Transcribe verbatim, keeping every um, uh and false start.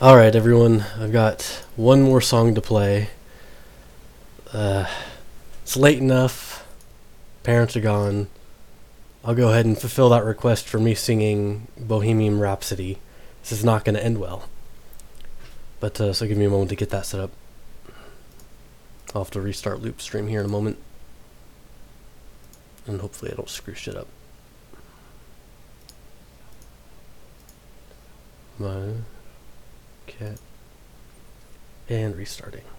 Alright, everyone, I've got one more song to play. Uh, it's late enough. Parents are gone. I'll go ahead and fulfill that request for me singing Bohemian Rhapsody. This is not going to end well. But, uh, so give me a moment to get that set up. I'll have to restart Loop Stream here in a moment. And hopefully I don't screw shit up. My cat. And restarting.